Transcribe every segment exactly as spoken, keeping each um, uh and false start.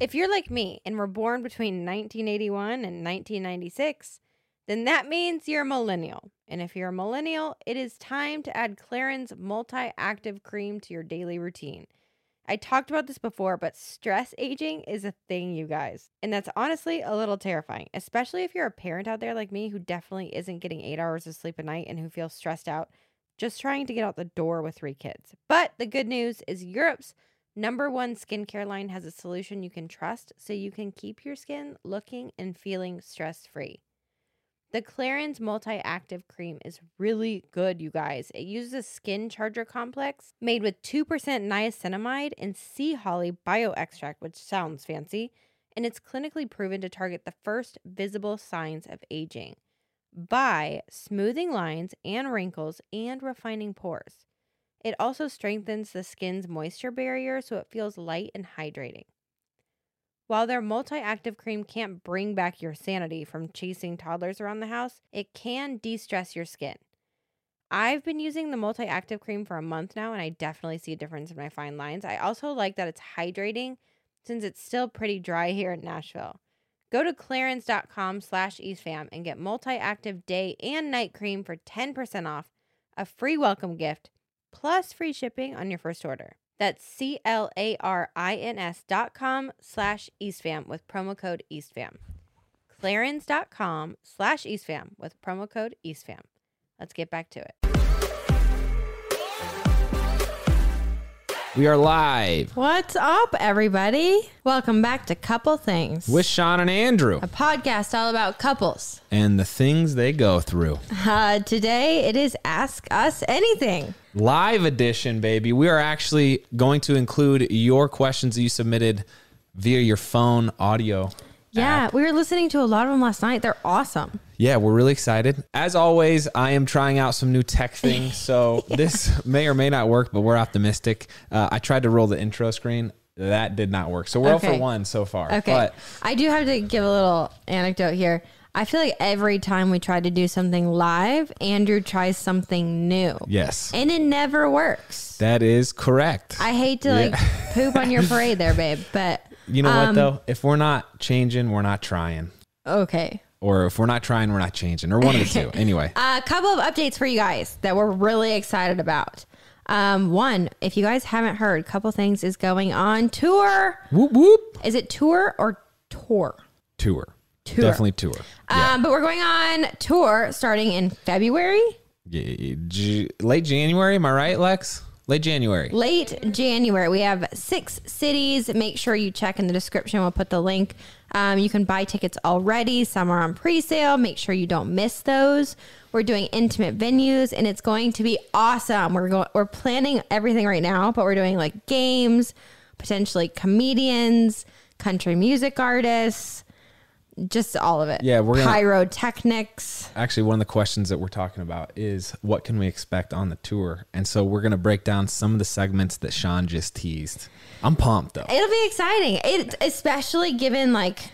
If you're like me and were born between nineteen eighty-one and nineteen ninety-six, then that means you're a millennial. And if you're a millennial, it is time to add Clarins Multi-Active Cream to your daily routine. I talked about this before, but stress aging is a thing, you guys. And that's honestly a little terrifying, especially if you're a parent out there like me who definitely isn't getting eight hours of sleep a night and who feels stressed out just trying to get out the door with three kids. But the good news is Europe's number one skincare line has a solution you can trust so you can keep your skin looking and feeling stress-free. The Clarins Multi-Active Cream is really good, you guys. It uses a skin charger complex made with two percent niacinamide and sea holly bioextract, which sounds fancy, and it's clinically proven to target the first visible signs of aging by smoothing lines and wrinkles and refining pores. It also strengthens the skin's moisture barrier so it feels light and hydrating. While their multi-active cream can't bring back your sanity from chasing toddlers around the house, it can de-stress your skin. I've been using the multi-active cream for a month now, and I definitely see a difference in my fine lines. I also like that it's hydrating since it's still pretty dry here in Nashville. Go to clarins.com slash eastfam and get multi-active day and night cream for ten percent off, a free welcome gift, plus free shipping on your first order. That's C-L-A-R-I-N-S dot com slash eastfam with promo code eastfam. Clarins.com slash eastfam with promo code eastfam. Let's get back to it. We are live What's up, everybody? Welcome back to Couple Things with Sean and Andrew, a podcast all about couples and the things they go through. Uh, today, it is Ask Us Anything. Live edition, baby. We are actually going to include your questions that you submitted via your phone audio. Yeah, app. we were listening to a lot of them last night. They're awesome. Yeah, we're really excited. As always, I am trying out some new tech things, so this may or may not work, but we're optimistic. Uh, I tried to roll the intro screen. That did not work. So we're okay. zero for one so far. Okay. But I do have to give a little anecdote here. I feel like every time we try to do something live, Andrew tries something new. Yes. And it never works. That is correct. I hate to Yeah. like poop on your parade there, babe, but... You know um, what, though? If we're not changing, we're not trying. Okay. Or if we're not trying, we're not changing. Or one of the two. Anyway. A couple of updates for you guys that we're really excited about. Um, one, if you guys haven't heard, Couple Things is going on tour. Whoop, whoop. Is it tour or tour? Tour. Tour. Definitely tour. Yeah. Um, but we're going on tour starting in February. Yeah, G- late January. Am I right, Lex? Late January. Late January. We have six cities. Make sure you check in the description. We'll put the link. Um, you can buy tickets already. Some are on pre-sale. Make sure you don't miss those. We're doing intimate venues, and it's going to be awesome. We're going. We're planning everything right now, but we're doing like games, potentially comedians, country music artists, just all of it. Yeah, we're gonna, pyrotechnics. Actually, one of the questions that we're talking about is what can we expect on the tour? And so we're going to break down some of the segments that Sean just teased. I'm pumped, though. It'll be exciting, it, especially given like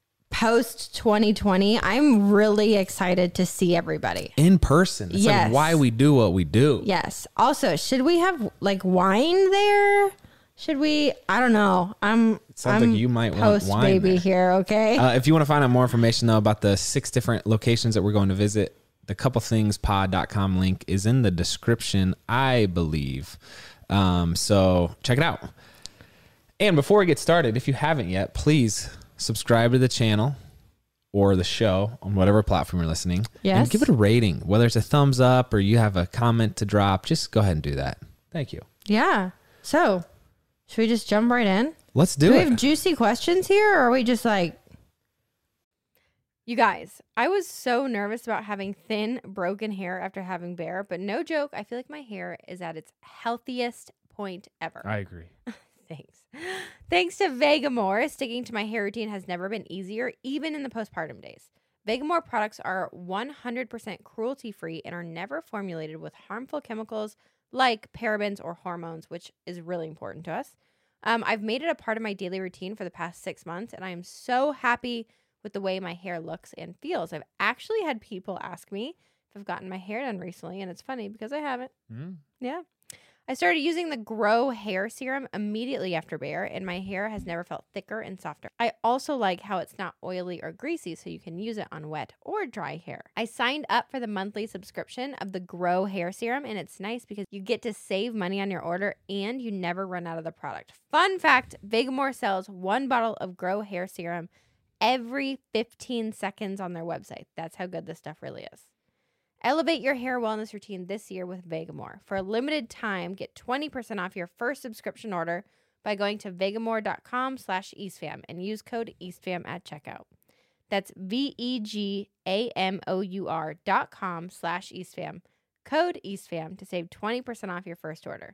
post twenty twenty. I'm really excited to see everybody in person. It's yes. like why we do what we do. Yes. Also, should we have like wine there? Should we? I don't know. I'm. Sounds I'm like you might want post wine baby there. here. Okay. Uh, if you want to find out more information though about the six different locations that we're going to visit, the couple things pod dot com link is in the description, I believe. Um, so check it out. And before we get started, if you haven't yet, please subscribe to the channel or the show on whatever platform you're listening. Yes. And give it a rating, whether it's a thumbs up or you have a comment to drop. Just go ahead and do that. Thank you. Yeah. So. Should we just jump right in? Let's do, do it. we have juicy questions here, or are we just like... You guys, I was so nervous about having thin, broken hair after having Bear, but no joke, I feel like my hair is at its healthiest point ever. I agree. Thanks. Thanks to Vegamore, sticking to my hair routine has never been easier, even in the postpartum days. Vegamore products are one hundred percent cruelty-free and are never formulated with harmful chemicals like parabens or hormones, which is really important to us. Um, I've made it a part of my daily routine for the past six months, and I am so happy with the way my hair looks and feels. I've actually had people ask me if I've gotten my hair done recently, and it's funny because I haven't. Mm. Yeah. I started using the Grow Hair Serum immediately after Bayer, and my hair has never felt thicker and softer. I also like how it's not oily or greasy, so you can use it on wet or dry hair. I signed up for the monthly subscription of the Grow Hair Serum, and it's nice because you get to save money on your order and you never run out of the product. Fun fact, Vegamour sells one bottle of Grow Hair Serum every fifteen seconds on their website. That's how good this stuff really is. Elevate your hair wellness routine this year with Vegamour. For a limited time, get twenty percent off your first subscription order by going to vegamour.com slash eastfam and use code eastfam at checkout. That's V-E-G-A-M-O-U-R dot com slash eastfam. Code eastfam to save twenty percent off your first order.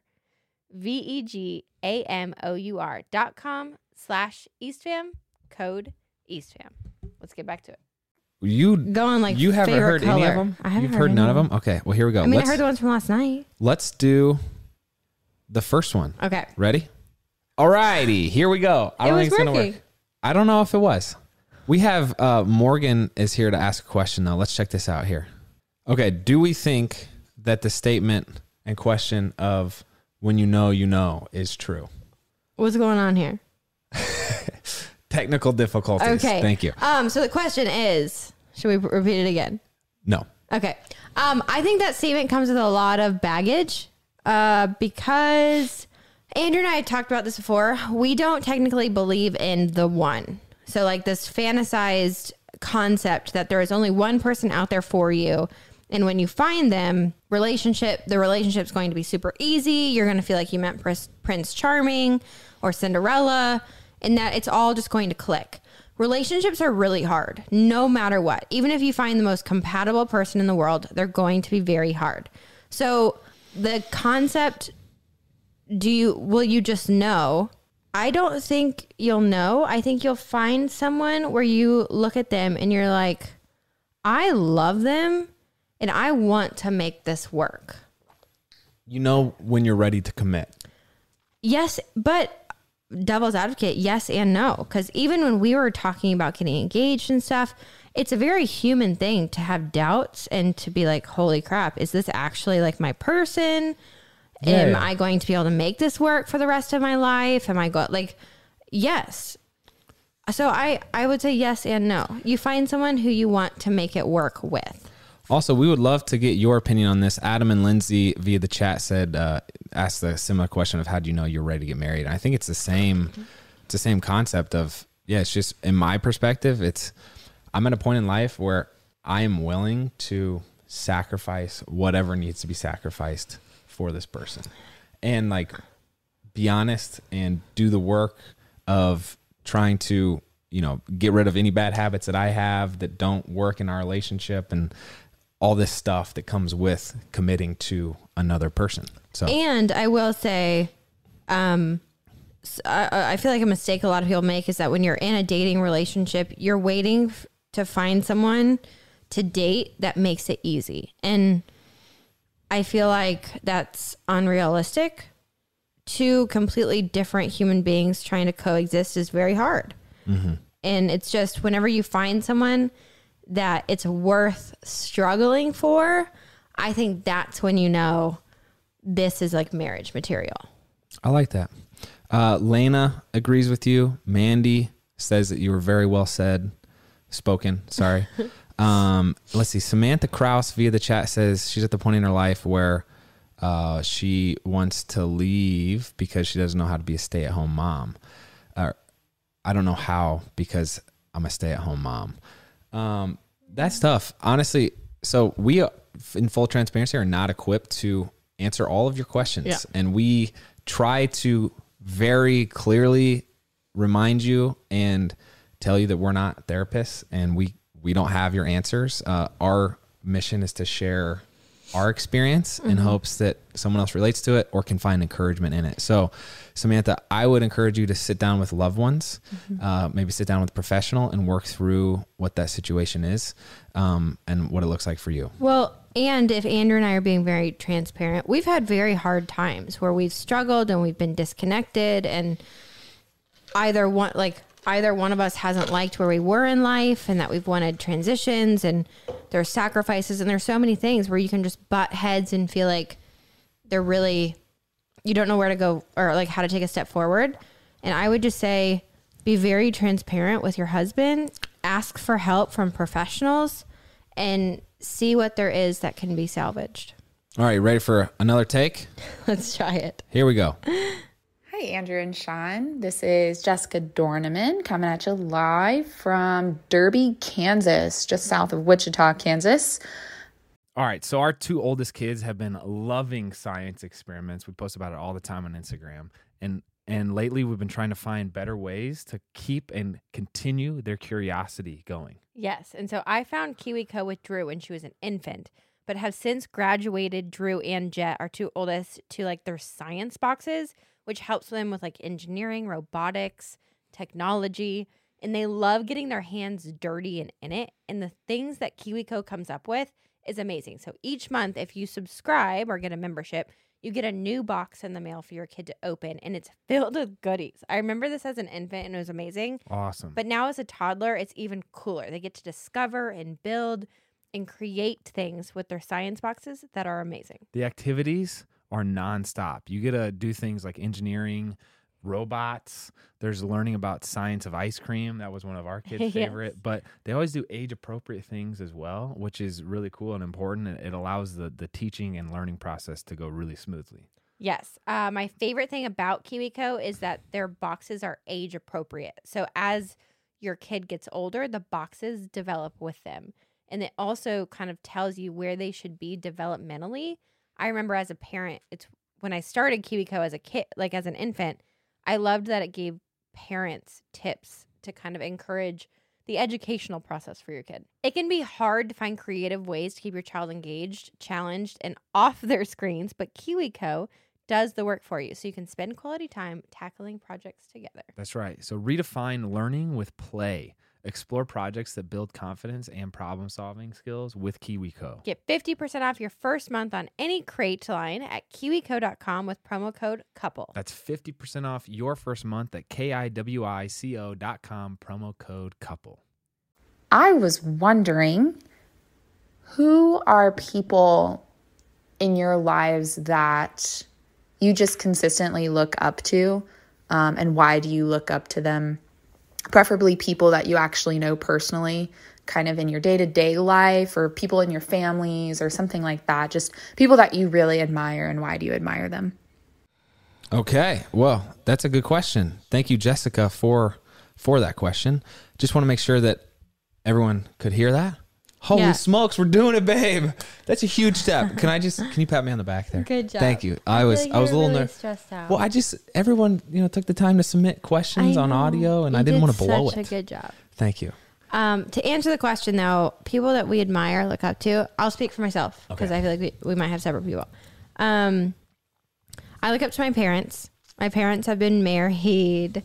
V-E-G-A-M-O-U-R dot com slash eastfam. Code eastfam. Let's get back to it. You going like you haven't heard color. any of them? I haven't You've heard, heard none of them. them? Okay, well, here we go. I mean, let's, I heard the ones from last night. Let's do the first one. Okay. Ready? All righty, here we go. I It don't was think it's going to working. work. I don't know if it was. We have uh, Morgan is here to ask a question, though. Let's check this out here. Okay, do we think that the statement and question of when you know, you know is true? What's going on here? Technical difficulties. Okay. Thank you. Um, so the question is, should we repeat it again? No. Okay. Um, I think that statement comes with a lot of baggage uh, because Andrew and I had talked about this before. We don't technically believe in the one. So like this fantasized concept that there is only one person out there for you. And when you find them, relationship, the relationship's going to be super easy. You're going to feel like you met Prince, Prince Charming or Cinderella, and that it's all just going to click. Relationships are really hard, no matter what. Even if you find the most compatible person in the world, they're going to be very hard. So the concept, do you, will you just know? I don't think you'll know. I think you'll find someone where you look at them and you're like, I love them and I want to make this work. You know when you're ready to commit. Yes, but devil's advocate, yes and no. Because even when we were talking about getting engaged and stuff, it's a very human thing to have doubts and to be like, holy crap, is this actually like my person? Yeah, Am yeah. I going to be able to make this work for the rest of my life? Am I going like, yes. So I, I would say yes and no. You find someone who you want to make it work with. Also, we would love to get your opinion on this. Adam and Lindsay via the chat said, uh, asked a similar question of how do you know you're ready to get married? And I think it's the same, it's the same concept of, yeah, it's just in my perspective, it's, I'm at a point in life where I am willing to sacrifice whatever needs to be sacrificed for this person and like be honest and do the work of trying to, you know, get rid of any bad habits that I have that don't work in our relationship and all this stuff that comes with committing to another person. So, And I will say, um, s- I, I feel like a mistake a lot of people make is that when you're in a dating relationship, you're waiting f- to find someone to date that makes it easy. And I feel like that's unrealistic. Two completely different human beings trying to coexist is very hard. mm-hmm. And it's just whenever you find someone that it's worth struggling for, I think that's when you know this is like marriage material. I like that. Uh, Lena agrees with you. Mandy says that you were very well said, spoken. Sorry. um, let's see. Samantha Kraus via the chat says she's at the point in her life where uh, she wants to leave because she doesn't know how to be a stay-at-home mom. Uh, I don't know how because I'm a stay-at-home mom. Um, that's tough, honestly. So we, uh, in full transparency, are not equipped to answer all of your questions. Yeah. And we try to very clearly remind you and tell you that we're not therapists and we, we don't have your answers. Uh, our mission is to share our experience in Mm-hmm. hopes that someone else relates to it or can find encouragement in it. So Samantha, I would encourage you to sit down with loved ones, Mm-hmm. uh, maybe sit down with a professional and work through what that situation is um, and what it looks like for you. Well, and if Andrew and I are being very transparent, we've had very hard times where we've struggled and we've been disconnected and either one, like either one of us hasn't liked where we were in life and that we've wanted transitions and there's sacrifices and there's so many things where you can just butt heads and feel like they're really you don't know where to go or like how to take a step forward. And I would just say, be very transparent with your husband, ask for help from professionals, and see what there is that can be salvaged. All right, ready for another take? Let's try it. Here we go. Hi, Andrew and Sean. This is Jessica Dorneman coming at you live from Derby, Kansas, just south of Wichita, Kansas. All right, so our two oldest kids have been loving science experiments. We post about it all the time on Instagram. And and lately we've been trying to find better ways to keep and continue their curiosity going. Yes, and so I found KiwiCo with Drew when she was an infant, but have since graduated Drew and Jet, our two oldest, to like their science boxes, which helps them with like engineering, robotics, technology, and they love getting their hands dirty and in it. And the things that KiwiCo comes up with is amazing. So each month, if you subscribe or get a membership, you get a new box in the mail for your kid to open, and it's filled with goodies. I remember this as an infant, and it was amazing. Awesome. But now as a toddler, it's even cooler. They get to discover and build and create things with their science boxes that are amazing. The activities are nonstop. You get to do things like engineering, robots. There's learning about science of ice cream. That was one of our kids' Yes. favorite. But they always do age-appropriate things as well, which is really cool and important. And it allows the, the teaching and learning process to go really smoothly. Yes. Uh, my favorite thing about KiwiCo is that their boxes are age appropriate. So as your kid gets older, the boxes develop with them. And it also kind of tells you where they should be developmentally. I remember as a parent, it's when I started KiwiCo as a kid, like as an infant, I loved that it gave parents tips to kind of encourage the educational process for your kid. It can be hard to find creative ways to keep your child engaged, challenged, and off their screens, but KiwiCo does the work for you, so you can spend quality time tackling projects together. That's right. So redefine learning with play. Explore projects that build confidence and problem-solving skills with KiwiCo. Get fifty percent off your first month on any crate line at kiwico dot com with promo code COUPLE. That's fifty percent off your first month at K I W I C O dot com, promo code COUPLE. I was wondering, who are people in your lives that you just consistently look up to, um, and why do you look up to them? Preferably people that you actually know personally, kind of in your day-to-day life, or people in your families or something like that. Just people that you really admire, and why do you admire them? Okay, well, that's a good question. Thank you, Jessica, for for that question. Just want to make sure that everyone could hear that. Holy Yeah. smokes, we're doing it, babe. That's a huge step. Can I just, can you pat me on the back there? Good job. Thank you. I, was, I was a little really nervous. stressed out. Well, I just, everyone, you know, took the time to submit questions I on know. audio, and You I didn't did want to blow such it. a good job. Thank you. Um, to answer the question, though, people that we admire, look up to, I'll speak for myself because Okay. I feel like we, we might have several people. Um, I look up to my parents. My parents have been married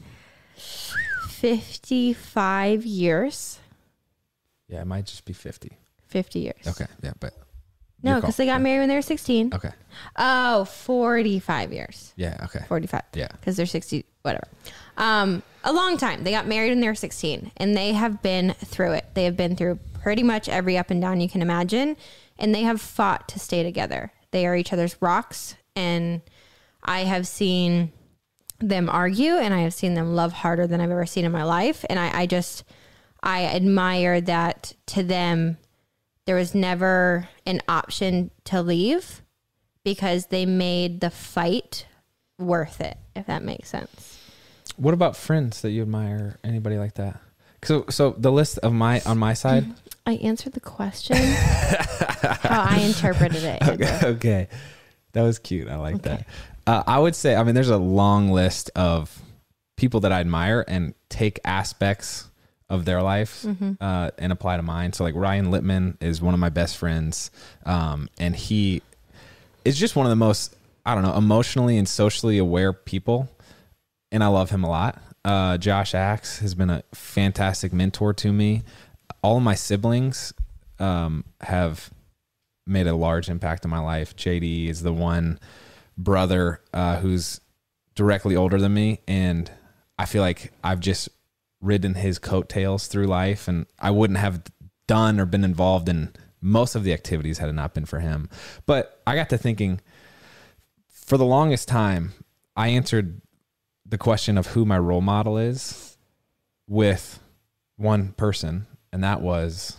fifty-five years. Yeah, it might just be fifty. fifty years. Okay, yeah, but. No, your because call. they got married when they were sixteen. Okay. Oh, forty-five years. Yeah, okay. forty-five. Yeah. Because they're sixty, whatever. Um, a long time. They got married when they were sixteen, and they have been through it. They have been through pretty much every up and down you can imagine, and they have fought to stay together. They are each other's rocks, and I have seen them argue, and I have seen them love harder than I've ever seen in my life. And I, I just, I admire that to them. There was never an option to leave because they made the fight worth it, if that makes sense. What about friends that you admire? Anybody like that? So, so the list of my on my side. I answered the question how I interpreted it. Andrew. Okay, okay, that was cute. I like Okay. that. Uh, I would say, I mean, there's a long list of people that I admire and take aspects of their life Mm-hmm. uh, and apply to mine. So, like Ryan Littman is one of my best friends, um, and he is just one of the most, I don't know, emotionally and socially aware people, and I love him a lot. Uh, Josh Axe has been a fantastic mentor to me. All of my siblings um, have made a large impact on my life. J D is the one brother uh, who's directly older than me, and I feel like I've just ridden his coattails through life, and I wouldn't have done or been involved in most of the activities had it not been for him. But I got to thinking, for the longest time, I answered the question of who my role model is with one person, and that was,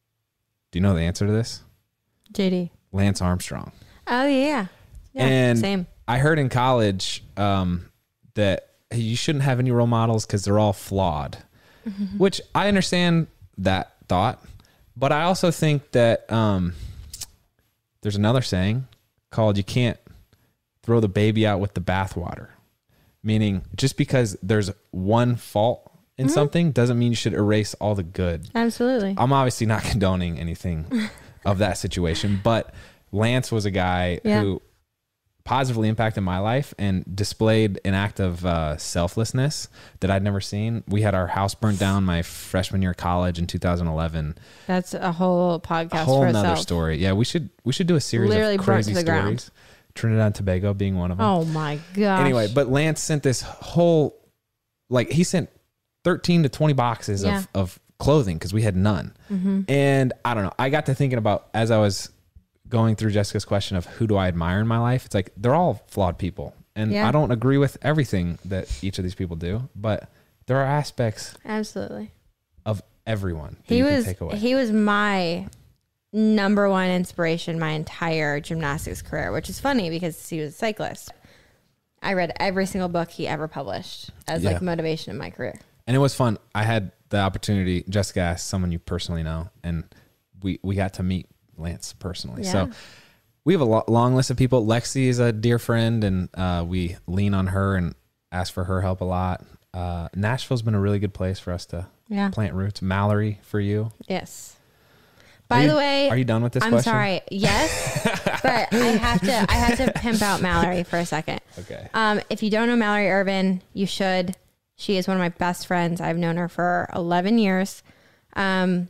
do you know the answer to this? J D. Lance Armstrong. Oh, yeah. Yeah, and same. I heard in college um, that you shouldn't have any role models because they're all flawed, mm-hmm. which I understand that thought. But I also think that um, there's another saying called you can't throw the baby out with the bathwater, meaning just because there's one fault in mm-hmm. something doesn't mean you should erase all the good. Absolutely. I'm obviously not condoning anything of that situation, but Lance was a guy yeah. who positively impacted my life and displayed an act of uh, selflessness that I'd never seen. We had our house burnt down my freshman year of college in two thousand eleven. That's a whole podcast. A whole for nother itself. story. Yeah, we should we should do a series Literally of crazy burnt to the stories. Ground. Trinidad and Tobago being one of them. Oh my gosh. Anyway, but Lance sent this whole, like he sent thirteen to twenty boxes yeah. of, of clothing because we had none. Mm-hmm. And I don't know. I got to thinking about, as I was going through Jessica's question of who do I admire in my life, it's like they're all flawed people. And yeah. I don't agree with everything that each of these people do, but there are aspects absolutely of everyone that he you was can take away. He was my number one inspiration my entire gymnastics career, which is funny because he was a cyclist. I read every single book he ever published as yeah. like motivation in my career. And it was fun. I had the opportunity, Jessica asked someone you personally know, and we, we got to meet Lance personally. Yeah. So we have a lo- long list of people. Lexi is a dear friend, and uh, we lean on her and ask for her help a lot. Uh, Nashville's been a really good place for us to yeah. plant roots. Mallory for you. Yes. By you, the way, are you done with this I'm question? sorry. Yes, but I have to. I have to pimp out Mallory for a second. Okay. Um, if you don't know Mallory Irvin, you should. She is one of my best friends. I've known her for eleven years. Um,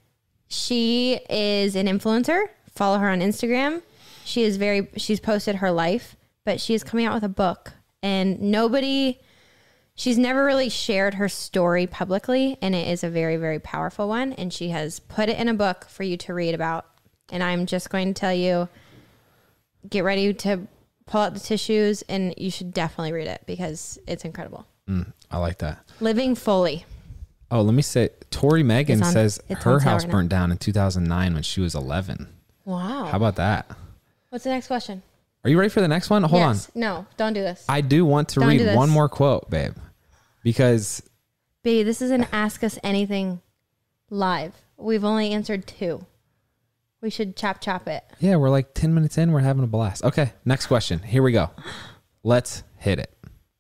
she is an influencer. Follow her on Instagram. She is very. She's posted her life, but she is coming out with a book, and nobody. She's never really shared her story publicly, and it is a very, very powerful one. And she has put it in a book for you to read about. And I'm just going to tell you, get ready to pull out the tissues, and you should definitely read it because it's incredible. Mm, I like that. Living Fully. Oh, let me say, Tori Megan on, says her house right burnt down in two thousand nine when she was eleven. Wow. How about that? What's the next question? Are you ready for the next one? Hold yes. on. No, don't do this. I do want to don't read one more quote, babe. Because... Babe, this is an Ask Us Anything live. We've only answered two. We should chop chop it. Yeah, we're like ten minutes in. We're having a blast. Okay, next question. Here we go. Let's hit it.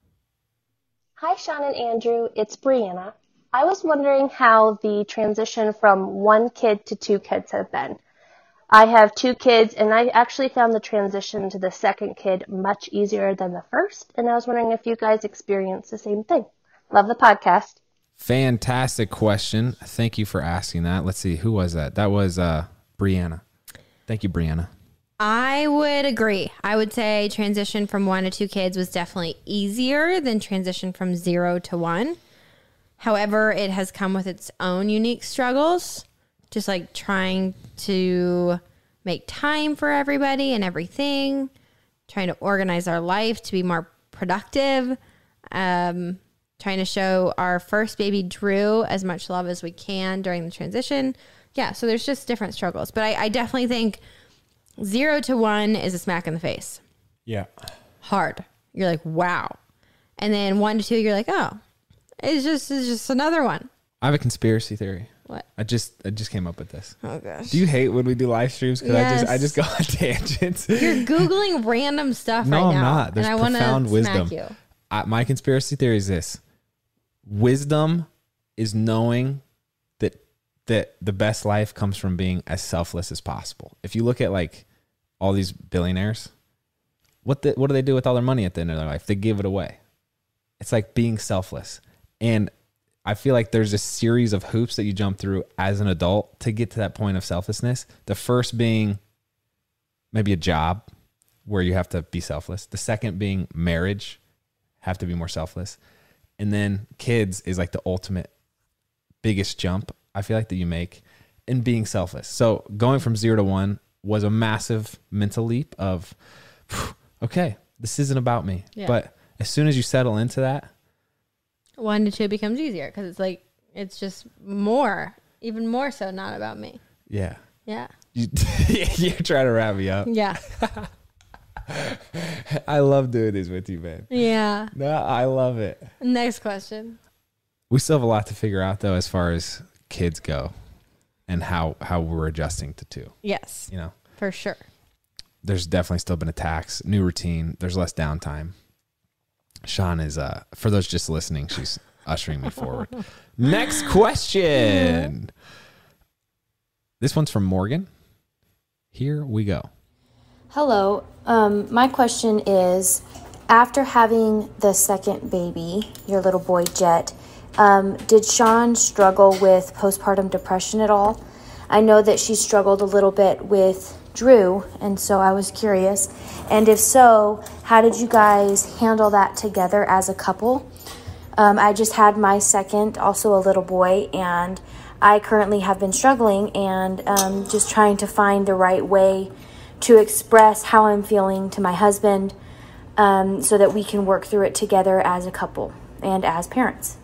Hi, Sean and Andrew. It's Brianna. I was wondering how the transition from one kid to two kids have been. I have two kids, and I actually found the transition to the second kid much easier than the first, and I was wondering if you guys experienced the same thing. Love the podcast. Fantastic question. Thank you for asking that. Let's see. Who was that? That was uh, Brianna. Thank you, Brianna. I would agree. I would say transition from one to two kids was definitely easier than transition from zero to one. However, it has come with its own unique struggles, just like trying to make time for everybody and everything, trying to organize our life to be more productive, um, trying to show our first baby, Drew, as much love as we can during the transition. Yeah, so there's just different struggles. But I, I definitely think zero to one is a smack in the face. Yeah. Hard. You're like, wow. And then one to two, you're like, oh, it's just it's just another one. I have a conspiracy theory. What? I just I just came up with this. Oh gosh. Do you hate when we do live streams? Because yes. I just I just go on tangents. You're Googling random stuff no, right I'm now. not. There's and I profound wisdom. Smack you. I, my conspiracy theory is this: wisdom is knowing that that the best life comes from being as selfless as possible. If you look at like all these billionaires, what the, what do they do with all their money at the end of their life? They give it away. It's like being selfless. And I feel like there's a series of hoops that you jump through as an adult to get to that point of selflessness. The first being maybe a job where you have to be selfless. The second being marriage, have to be more selfless. And then kids is like the ultimate biggest jump I feel like that you make in being selfless. So going from zero to one was a massive mental leap of, okay, this isn't about me. Yeah. But as soon as you settle into that, one to two becomes easier because it's like, it's just more, even more so not about me. yeah. Yeah. You, you're trying to wrap me up. Yeah. I love doing this with you, man. Yeah. No, I love it. Next question. We still have a lot to figure out, though, as far as kids go and how, how we're adjusting to two. Yes. You know, For sure. there's definitely still been attacks, new routine. There's less downtime. Sean is, uh, for those just listening, she's ushering me forward. Next question. This one's from Morgan. Here we go. Hello. Um, my question is, after having the second baby, your little boy Jet, um, did Sean struggle with postpartum depression at all? I know that she struggled a little bit with Drew, and so I was curious. And if so, how did you guys handle that together as a couple? Um, I just had my second, also a little boy, and I currently have been struggling and um, just trying to find the right way to express how I'm feeling to my husband um, so that we can work through it together as a couple and as parents.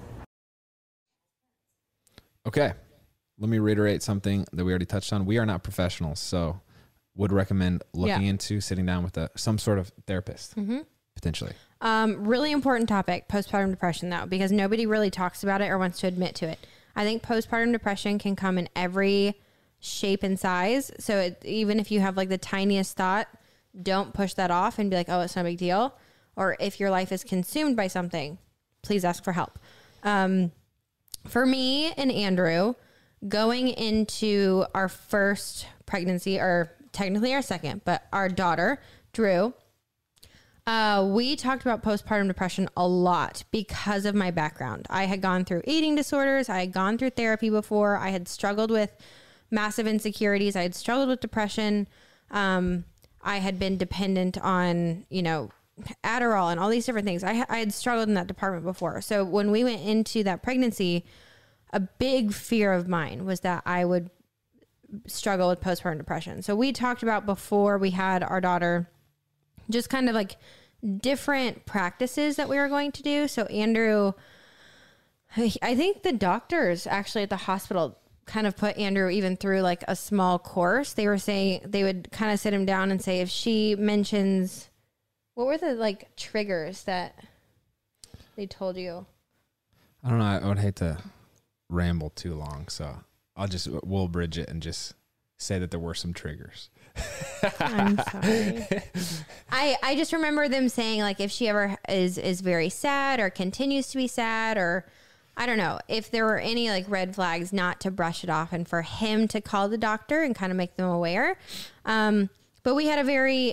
Okay. Let me reiterate something that we already touched on. We are not professionals, so would recommend looking Yeah. into sitting down with a, some sort of therapist, Mm-hmm. potentially. Um, really important topic, postpartum depression, though, because nobody really talks about it or wants to admit to it. I think postpartum depression can come in every shape and size. So it, even if you have like the tiniest thought, don't push that off and be like, oh, it's no big deal. Or if your life is consumed by something, please ask for help. Um, for me and Andrew, going into our first pregnancy, or technically our second, but our daughter, Drew, Uh, we talked about postpartum depression a lot because of my background. I had gone through eating disorders. I had gone through therapy before. I had struggled with massive insecurities. I had struggled with depression. Um, I had been dependent on, you know, Adderall and all these different things. I, I had struggled in that department before. So when we went into that pregnancy, a big fear of mine was that I would struggle with postpartum depression. So we talked about before we had our daughter, just kind of like different practices that we were going to do. So Andrew, I think the doctors actually at the hospital kind of put Andrew even through like a small course. They were saying they would kind of sit him down and say, if she mentions, what were the like triggers that they told you? I don't know. I would hate to ramble too long, so I'll just, we'll bridge it and just say that there were some triggers. I'm sorry. I, I just remember them saying like if she ever is is very sad or continues to be sad, or I don't know, if there were any like red flags, not to brush it off and for him to call the doctor and kind of make them aware. Um, but we had a very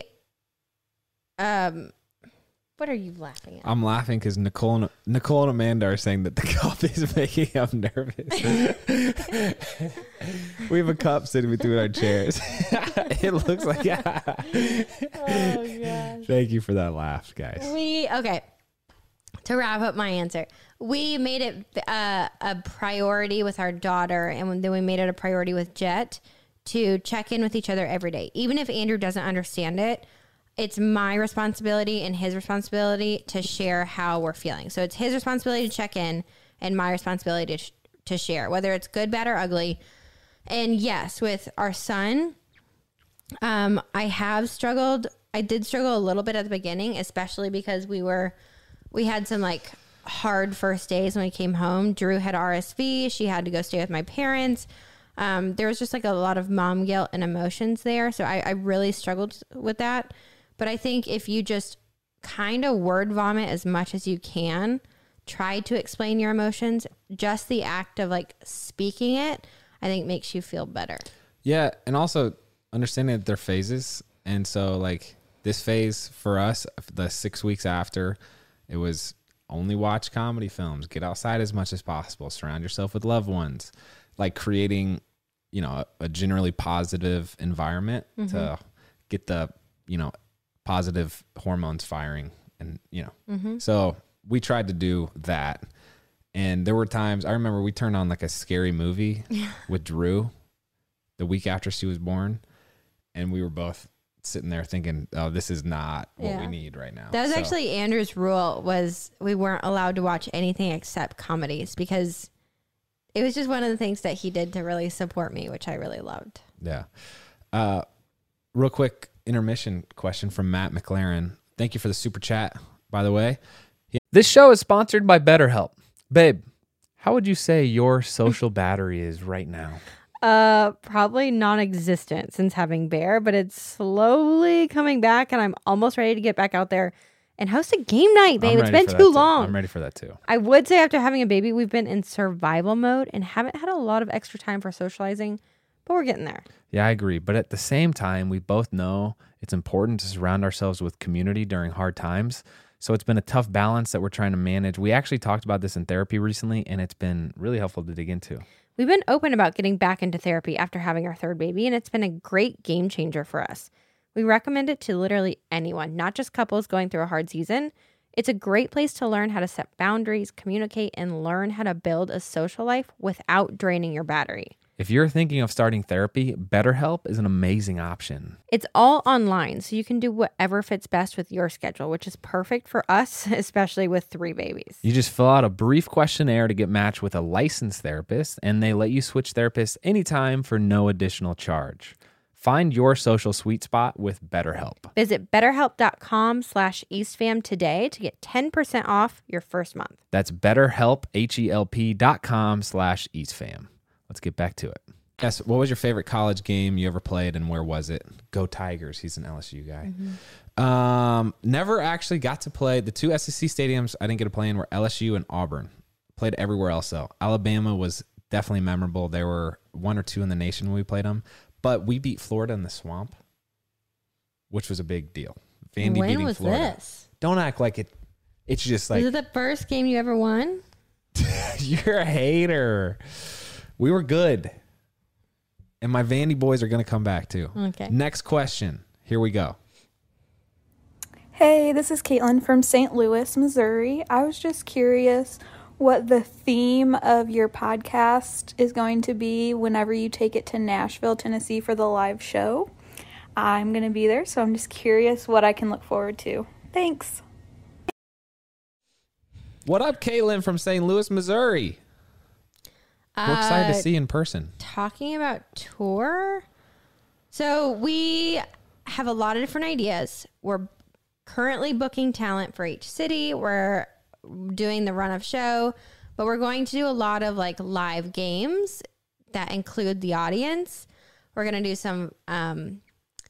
um what are you laughing at? I'm laughing because Nicole and, Nicole and Amanda are saying that the cup is making them nervous. We have a cup sitting between our chairs. It looks like... Oh gosh. Thank you for that laugh, guys. We okay. To wrap up my answer, we made it uh, a priority with our daughter, and then we made it a priority with Jet to check in with each other every day. Even if Andrew doesn't understand it, it's my responsibility and his responsibility to share how we're feeling. So it's his responsibility to check in and my responsibility to, sh- to share, whether it's good, bad, or ugly. And yes, with our son, um, I have struggled. I did struggle a little bit at the beginning, especially because we were, we had some like hard first days when we came home. Drew had R S V. She had to go stay with my parents. Um, there was just like a lot of mom guilt and emotions there. So I, I really struggled with that. But I think if you just kind of word vomit as much as you can, try to explain your emotions, just the act of like speaking it, I think makes you feel better. Yeah, and also understanding that they're phases. And so like this phase for us, the six weeks after, it was only watch comedy films, get outside as much as possible, surround yourself with loved ones, like creating, you know, a, a generally positive environment mm-hmm. to get the, you know, positive hormones firing. And, you know, mm-hmm. so we tried to do that. And there were times, I remember we turned on like a scary movie with Drew the week after she was born. And we were both sitting there thinking, oh, this is not what Yeah. we need right now. That was So, actually Andrew's rule, was we weren't allowed to watch anything except comedies, because it was just one of the things that he did to really support me, which I really loved. yeah. Uh, real quick intermission question from Matt McLaren. Thank you for the super chat, by the way. This show is sponsored by BetterHelp. Babe, how would you say your social battery is right now? Uh, probably non-existent since having Bear, but it's slowly coming back, and I'm almost ready to get back out there and host a game night, babe. I'm It's ready been for too that long. I'm ready for that too. I would say after having a baby, we've been in survival mode and haven't had a lot of extra time for socializing, but we're getting there. Yeah, I agree. But at the same time, we both know it's important to surround ourselves with community during hard times. So it's been a tough balance that we're trying to manage. We actually talked about this in therapy recently, and it's been really helpful to dig into. We've been open about getting back into therapy after having our third baby, and it's been a great game changer for us. We recommend it to literally anyone, not just couples going through a hard season. It's a great place to learn how to set boundaries, communicate, and learn how to build a social life without draining your battery. If you're thinking of starting therapy, BetterHelp is an amazing option. It's all online, so you can do whatever fits best with your schedule, which is perfect for us, especially with three babies. You just fill out a brief questionnaire to get matched with a licensed therapist, and they let you switch therapists anytime for no additional charge. Find your social sweet spot with BetterHelp. Visit betterhelp.com slash eastfam today to get ten percent off your first month. That's BetterHelp, H-E-L-P dot com slash eastfam. Let's get back to it. Yes. What was your favorite college game you ever played, and where was it? Go Tigers. He's an L S U guy. Mm-hmm. Um, never actually got to play the two S E C stadiums. I didn't get to play in were L S U and Auburn. Played everywhere else though. Alabama was definitely memorable. There were one or two in the nation when we played them, but we beat Florida in the Swamp, which was a big deal. Vandy when beating was Florida. this? Don't act like it. It's just like Was it the first game you ever won? you're a hater. We were good. And my Vandy boys are going to come back too. Okay. Next question. Here we go. Hey, this is Caitlin from Saint Louis, Missouri. I was just curious what the theme of your podcast is going to be whenever you take it to Nashville, Tennessee for the live show. I'm going to be there, so I'm just curious what I can look forward to. Thanks. What up, Caitlin from Saint Louis, Missouri? We're excited to see you in person. Talking about tour. So we have a lot of different ideas. We're currently booking talent for each city. We're doing the run of show, but we're going to do a lot of like live games that include the audience. We're going to do some um,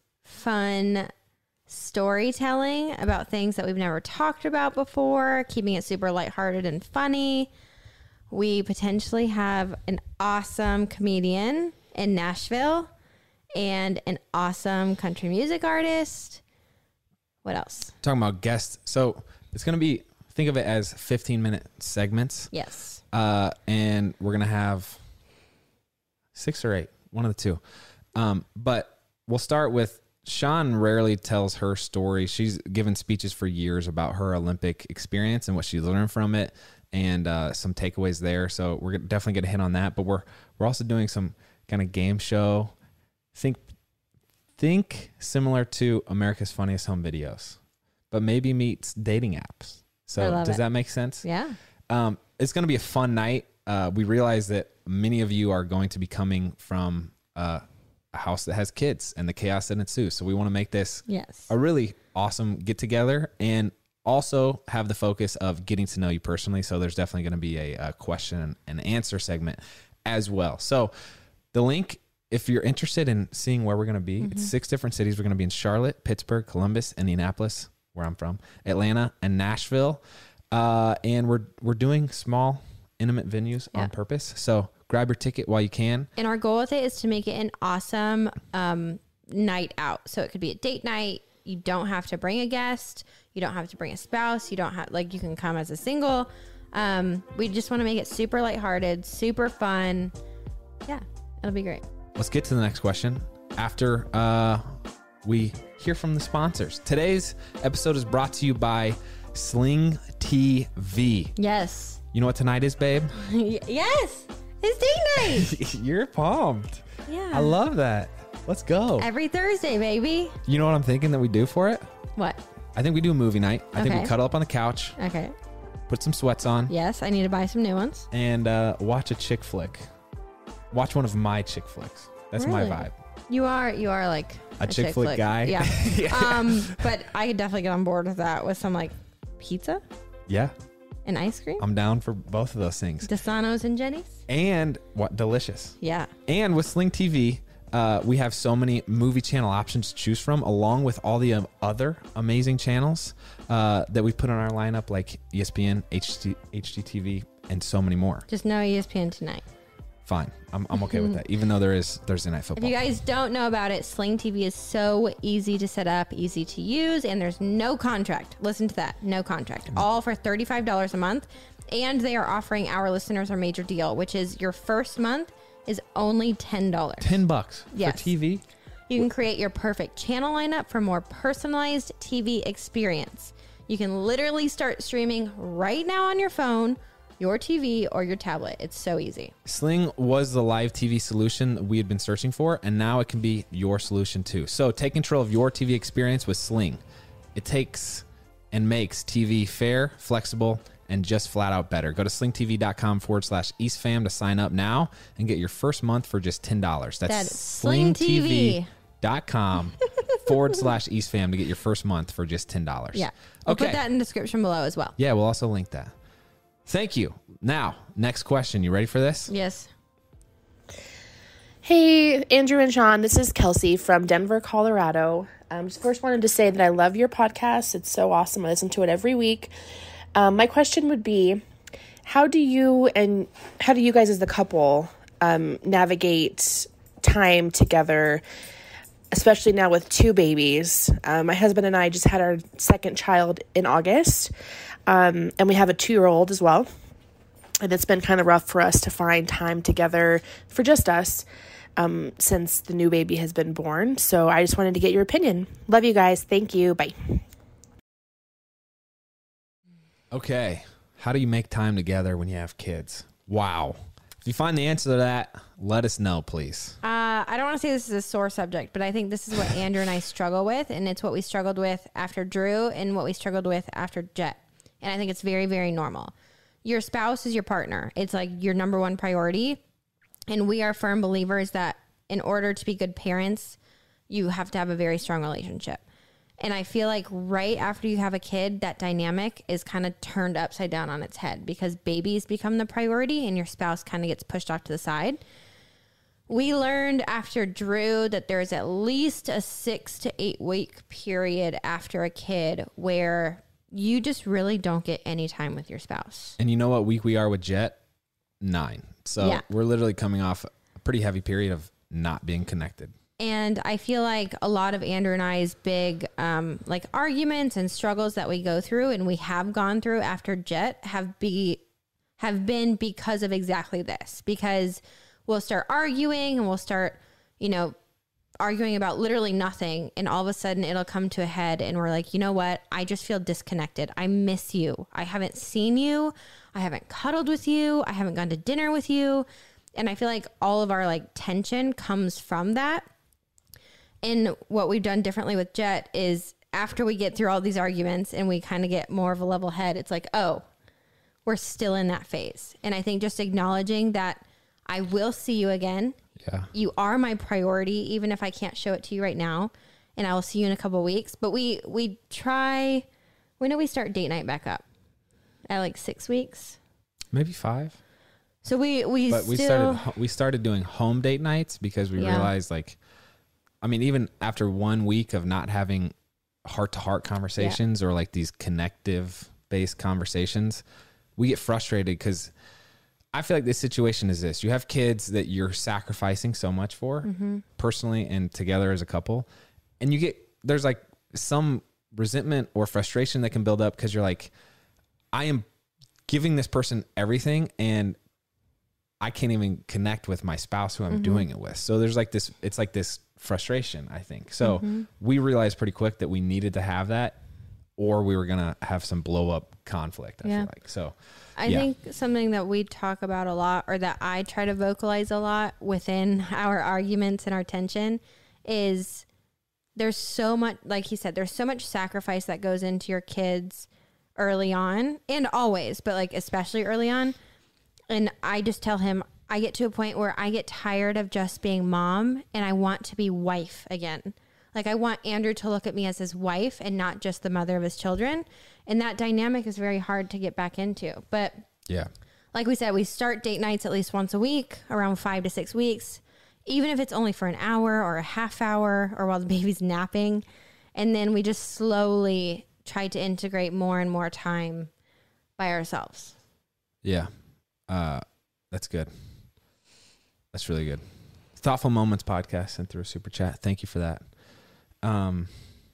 fun storytelling about things that we've never talked about before, keeping it super lighthearted and funny. We potentially have an awesome comedian in Nashville and an awesome country music artist. What else? Talking about guests. So it's going to be, think of it as fifteen minute segments. Yes. Uh, and we're going to have six or eight, one of the two. Um, but we'll start with Sean rarely tells her story. She's given speeches for years about her Olympic experience and what she learned from it, and uh, some takeaways there. So we're definitely going to hit on that. But we're we're also doing some kind of game show. Think think similar to America's Funniest Home Videos, but maybe meets dating apps. I So love does it. that make sense? Yeah. Um, it's going to be a fun night. Uh, we realize that many of you are going to be coming from uh, a house that has kids and the chaos that ensues. So we want to make this Yes. a really awesome get together and also have the focus of getting to know you personally. So there's definitely going to be a, a question and answer segment as well. So the link, if you're interested in seeing where we're going to be, Mm-hmm. it's six different cities. We're going to be in Charlotte, Pittsburgh, Columbus, Indianapolis, where I'm from, Atlanta, and Nashville. Uh, and we're we're doing small, intimate venues Yeah. on purpose. So grab your ticket while you can. And our goal with it is to make it an awesome um, night out. So it could be a date night. You don't have to bring a guest. You don't have to bring a spouse. You don't have, like, you can come as a single. Um, we just want to make it super lighthearted, super fun. Yeah, it'll be great. Let's get to the next question after uh, we hear from the sponsors. Today's episode is brought to you by Sling T V. Yes. You know what tonight is, babe? yes. It's date night. You're pumped. Yeah. I love that. Let's go. Every Thursday, baby. You know what I'm thinking that we do for it? What? I think we do a movie night. I think Okay. we cuddle up on the couch, Okay. put some sweats on, Yes, I need to buy some new ones. and uh, watch a chick flick. Watch one of my chick flicks. That's Really? my vibe. You are you are like A chick flick guy? Yeah. Yeah. Um, but I could definitely get on board with that with some like pizza Yeah, and ice cream. I'm down for both of those things. Desanos and Jenny's. And what delicious. Yeah. And with Sling T V, uh, we have so many movie channel options to choose from, along with all the um, other amazing channels uh, that we put on our lineup, like E S P N, H D, H D T V, and so many more. Just no E S P N tonight. Fine. I'm, I'm okay with that, even though there is Thursday Night If Football. you guys don't know about it, Sling T V is so easy to set up, easy to use, and there's no contract. Listen to that. No contract. All for thirty-five dollars a month. And they are offering our listeners our major deal, which is your first month is only ten dollars. ten bucks Yes. for T V. You can create your perfect channel lineup for more personalized T V experience. You can literally start streaming right now on your phone, your T V, or your tablet. It's so easy. Sling was the live T V solution that we had been searching for, and now it can be your solution too. So take control of your T V experience with Sling. It takes and makes T V fair, flexible, and just flat out better. Go to slingtv.com forward slash EastFam to sign up now and get your first month for just ten dollars. That's That is Sling T V. slingtv.com forward slash EastFam to get your first month for just ten dollars. Yeah. We'll Okay. put that in the description below as well. Yeah, we'll also link that. Thank you. Now, next question. You ready for this? Yes. Hey, Andrew and Sean, this is Kelsey from Denver, Colorado. Um, just first wanted to say that I love your podcast. It's so awesome. I listen to it every week. Um, my question would be, how do you and how do you guys as the couple um, navigate time together, especially now with two babies? Um, my husband and I just had our second child in August, um, and we have a two-year-old as well. And it's been kind of rough for us to find time together for just us um, since the new baby has been born. So I just wanted to get your opinion. Love you guys. Thank you. Bye. Okay. How do you make time together when you have kids? Wow. If you find the answer to that, let us know, please. Uh, I don't want to say this is a sore subject, but I think this is what Andrew and I struggle with, and it's what we struggled with after Drew and what we struggled with after Jet. And I think it's very, very normal. Your spouse is your partner. It's like your number one priority. And we are firm believers that in order to be good parents, you have to have a very strong relationship. And I feel like right after you have a kid, that dynamic is kind of turned upside down on its head because babies become the priority and your spouse kind of gets pushed off to the side. We learned after Drew that there's at least a six to eight week period after a kid where you just really don't get any time with your spouse. And you know what week we are with Jet? Nine. So Yeah. we're literally coming off a pretty heavy period of not being connected. And I feel like a lot of Andrew and I's big um, like arguments and struggles that we go through and we have gone through after Jet have be have been because of exactly this. Because we'll start arguing and we'll start, you know, arguing about literally nothing. And all of a sudden it'll come to a head and we're like, you know what? I just feel disconnected. I miss you. I haven't seen you. I haven't cuddled with you. I haven't gone to dinner with you. And I feel like all of our like tension comes from that. And what we've done differently with Jet is after we get through all these arguments and we kind of get more of a level head, it's like, oh, we're still in that phase. And I think just acknowledging that I will see you again. Yeah. You are my priority, even if I can't show it to you right now. And I will see you in a couple of weeks. But we, we try, when do we start date night back up? At like six weeks? Maybe five. So we, we But still... we started we started doing home date nights because we Yeah. realized like, I mean, even after one week of not having heart to heart conversations or like these connective based conversations, we get frustrated because I feel like this situation is this. You have kids that you're sacrificing so much for Mm-hmm. personally and together as a couple. And you get, there's like some resentment or frustration that can build up because you're like, I am giving this person everything and I can't even connect with my spouse who I'm Mm-hmm. doing it with. So there's like this, it's like this frustration, I think. So Mm-hmm. we realized pretty quick that we needed to have that or we were going to have some blow up conflict. I Yeah. feel like, so I yeah. think something that we talk about a lot or that I try to vocalize a lot within our arguments and our tension is there's so much, like he said, there's so much sacrifice that goes into your kids early on and always, but like especially early on. And I just tell him, I get to a point where I get tired of just being mom and I want to be wife again. Like I want Andrew to look at me as his wife and not just the mother of his children. And that dynamic is very hard to get back into. But yeah, like we said, we start date nights at least once a week, around five to six weeks, even if it's only for an hour or a half hour or while the baby's napping. And then we just slowly try to integrate more and more time by ourselves. Yeah. Uh, that's good. That's really good. Thoughtful Moments podcast sent through a super chat. Thank you for that. Um,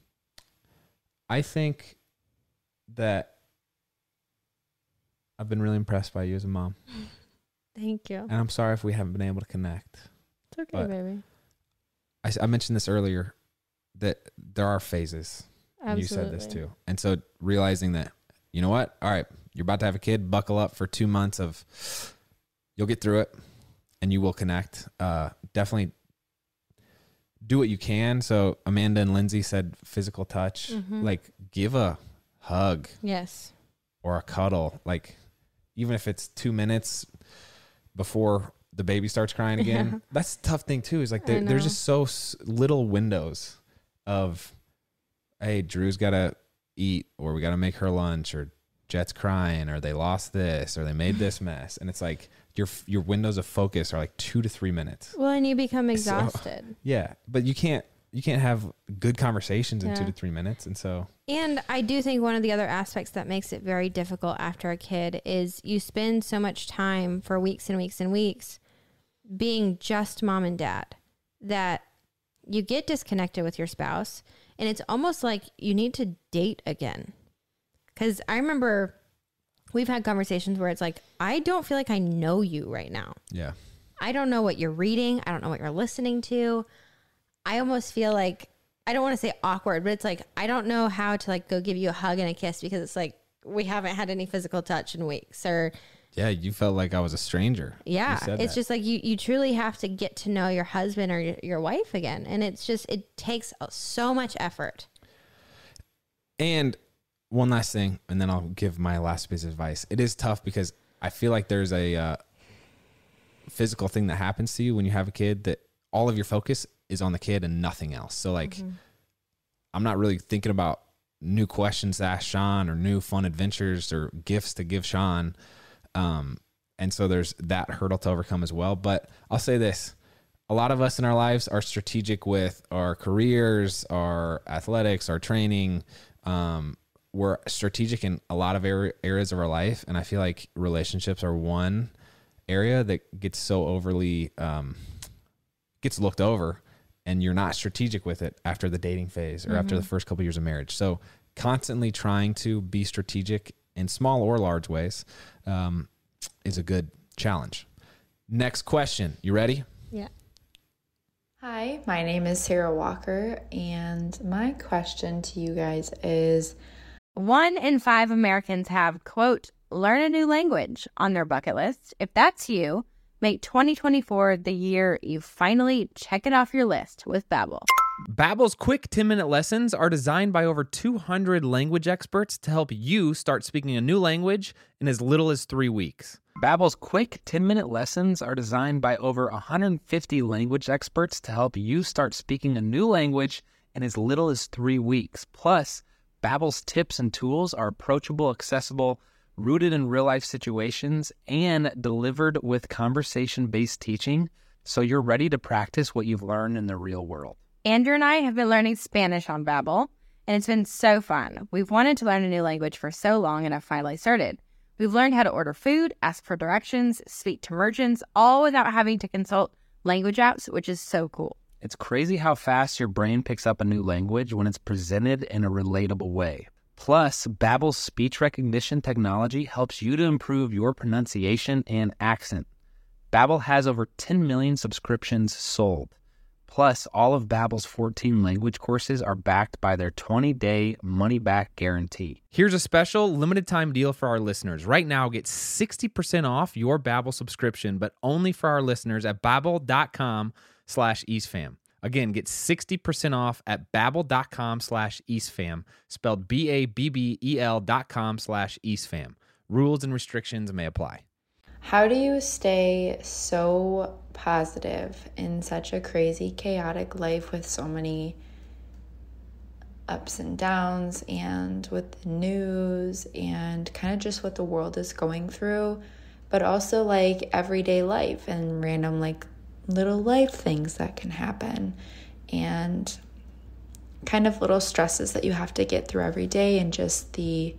I think that I've been really impressed by you as a mom. Thank you. And I'm sorry if we haven't been able to connect. It's okay, baby. I, I mentioned this earlier, that there are phases. And you said this too. And so realizing that, you know what? All right, you're about to have a kid. Buckle up for two months of, you'll get through it and you will connect. Uh, definitely do what you can. So Amanda and Lindsay said physical touch, Mm-hmm. like give a hug. Yes. Or a cuddle. Like even if it's two minutes before the baby starts crying again. Yeah. That's the tough thing too, is like there, there's just so s- little windows of, hey, Drew's got to eat, or we got to make her lunch, or Jet's crying, or they lost this, or they made this mess. And it's like your your windows of focus are like two to three minutes. Well, and you become exhausted. So, yeah, but you can't you can't have good conversations in yeah. two to three minutes. And so, and I do think one of the other aspects that makes it very difficult after a kid is you spend so much time for weeks and weeks and weeks being just mom and dad that you get disconnected with your spouse. And it's almost like you need to date again. Because I remember we've had conversations where it's like, I don't feel like I know you right now. Yeah. I don't know what you're reading. I don't know what you're listening to. I almost feel like, I don't want to say awkward, but it's like, I don't know how to like go give you a hug and a kiss because it's like, we haven't had any physical touch in weeks. Or yeah, you felt like I was a stranger. Yeah. It's that. just like you, you truly have to get to know your husband or your, your wife again. And it's just, it takes so much effort. And one last thing, and then I'll give my last piece of advice. It is tough because I feel like there's a uh, physical thing that happens to you when you have a kid that all of your focus is on the kid and nothing else. So like, mm-hmm. I'm not really thinking about new questions to ask Sean or new fun adventures or gifts to give Sean. Um, and so there's that hurdle to overcome as well. But I'll say this, a lot of us in our lives are strategic with our careers, our athletics, our training. Um, we're strategic in a lot of areas of our life. And I feel like relationships are one area that gets so overly, um, gets looked over, and you're not strategic with it after the dating phase or mm-hmm. after the first couple of years of marriage. So constantly trying to be strategic in small or large ways, um, is a good challenge. Next question. You ready? Yeah. Hi, my name is Sarah Walker, and my question to you guys is, one in five Americans have, quote, learn a new language on their bucket list. If that's you, make twenty twenty-four the year you finally check it off your list with Babbel. Babbel's quick ten-minute lessons are designed by over two hundred language experts to help you start speaking a new language in as little as three weeks. Babbel's quick ten-minute lessons are designed by over one hundred fifty language experts to help you start speaking a new language in as little as three weeks. Plus, Babbel's tips and tools are approachable, accessible, rooted in real-life situations, and delivered with conversation-based teaching, so you're ready to practice what you've learned in the real world. Andrew and I have been learning Spanish on Babbel, and it's been so fun. We've wanted to learn a new language for so long, and I've finally started. We've learned how to order food, ask for directions, speak to merchants, all without having to consult language apps, which is so cool. It's crazy how fast your brain picks up a new language when it's presented in a relatable way. Plus, Babbel's speech recognition technology helps you to improve your pronunciation and accent. Babbel has over ten million subscriptions sold. Plus, all of Babbel's fourteen language courses are backed by their twenty-day money-back guarantee. Here's a special limited-time deal for our listeners. Right now, get sixty percent off your Babbel subscription, but only for our listeners at babbel.com slash eastfam. Again, get sixty percent off at babbel.com slash eastfam, spelled B A B B E L dot com slash eastfam. Rules and restrictions may apply. How do you stay so positive in such a crazy, chaotic life with so many ups and downs, and with the news and kind of just what the world is going through, but also like everyday life and random like little life things that can happen, and kind of little stresses that you have to get through every day, and just the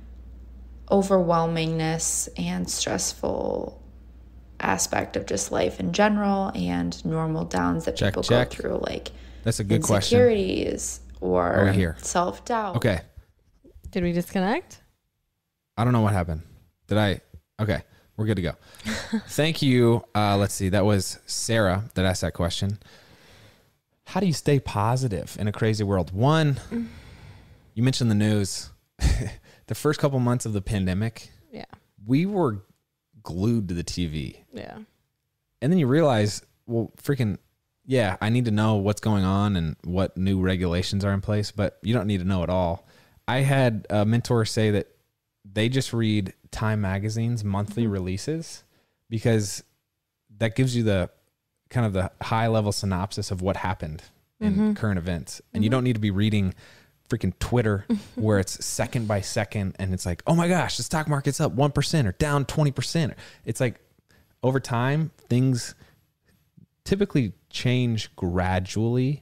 overwhelmingness and stressful aspect of just life in general, and normal downs that check, people check. go through, like that's a good question. Insecurities or Over here. self-doubt. Okay. Did we disconnect? I don't know what happened. Did I? Okay. We're good to go. Thank you. Uh, let's see. That was Sarah that asked that question. How do you stay positive in a crazy world? One, you mentioned the news. The first couple months of the pandemic, Yeah. we were glued to the T V. Yeah. And then you realize, well, freaking, yeah, I need to know what's going on and what new regulations are in place, but you don't need to know it all. I had a mentor say that they just read Time Magazine's monthly mm-hmm. releases, because that gives you the kind of the high level synopsis of what happened in mm-hmm. current events. And mm-hmm. you don't need to be reading freaking Twitter where it's second by second and it's like, oh my gosh, the stock market's up one percent or down twenty percent. It's like over time, things typically change gradually.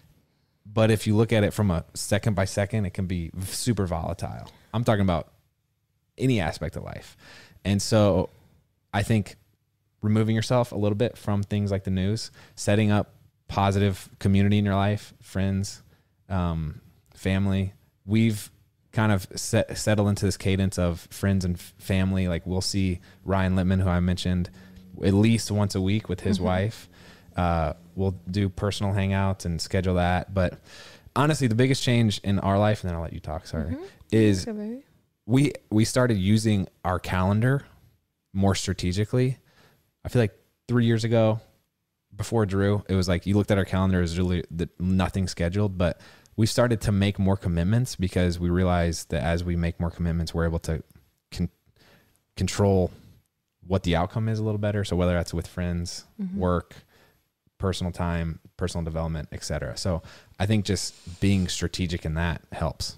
But if you look at it from a second by second, it can be super volatile. I'm talking about any aspect of life. And so I think removing yourself a little bit from things like the news, setting up positive community in your life, friends, um, family. We've kind of set, settled into this cadence of friends and f- family. Like we'll see Ryan Littman, who I mentioned, at least once a week with his mm-hmm. wife. Uh, we'll do personal hangouts and schedule that. But honestly, the biggest change in our life, and then I'll let you talk, sorry, mm-hmm. is okay, we we started using our calendar more strategically. I feel like three years ago, before Drew, it was like you looked at our calendar, it was really the, nothing scheduled, but we started to make more commitments because we realized that as we make more commitments, we're able to con- control what the outcome is a little better. So whether that's with friends, mm-hmm. work, personal time, personal development, et cetera. So I think just being strategic in that helps.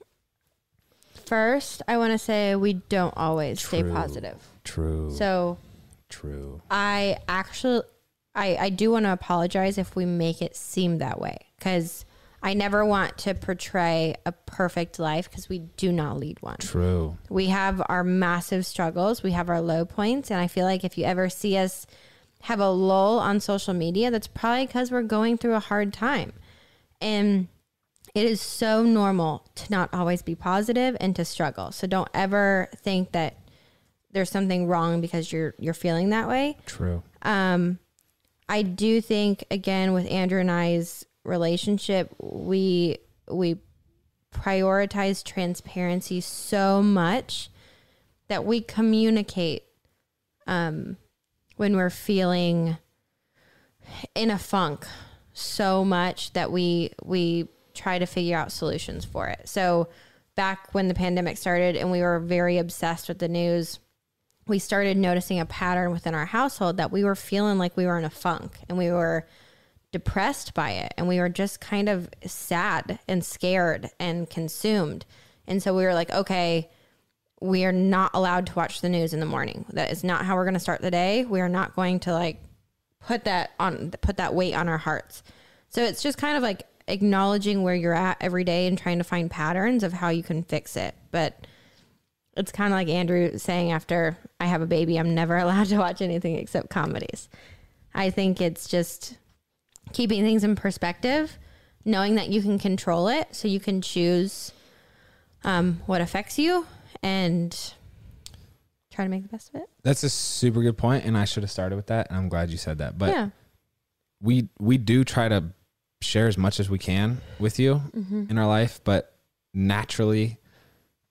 First, I want to say we don't always True. stay positive. True. So True. I actually, I, I do want to apologize if we make it seem that way, because I never want to portray a perfect life, because we do not lead one. True. We have our massive struggles. We have our low points. And I feel like if you ever see us have a lull on social media, that's probably because we're going through a hard time. And it is so normal to not always be positive and to struggle. So don't ever think that there's something wrong because you're you're feeling that way. True. Um, I do think, again, with Andrew and I's relationship, we we prioritize transparency so much that we communicate um, when we're feeling in a funk so much that we we try to figure out solutions for it. So back when the pandemic started and we were very obsessed with the news, we started noticing a pattern within our household that we were feeling like we were in a funk and we were depressed by it. And we were just kind of sad and scared and consumed. And so we were like, okay, we are not allowed to watch the news in the morning. That is not how we're going to start the day. We are not going to like put that on, put that weight on our hearts. So it's just kind of like acknowledging where you're at every day and trying to find patterns of how you can fix it. But it's kind of like Andrew saying, after I have a baby, I'm never allowed to watch anything except comedies. I think it's just keeping things in perspective, knowing that you can control it, so you can choose um, what affects you and try to make the best of it. That's a super good point, and I should have started with that, and I'm glad you said that. But yeah. we we do try to share as much as we can with you mm-hmm. in our life, but naturally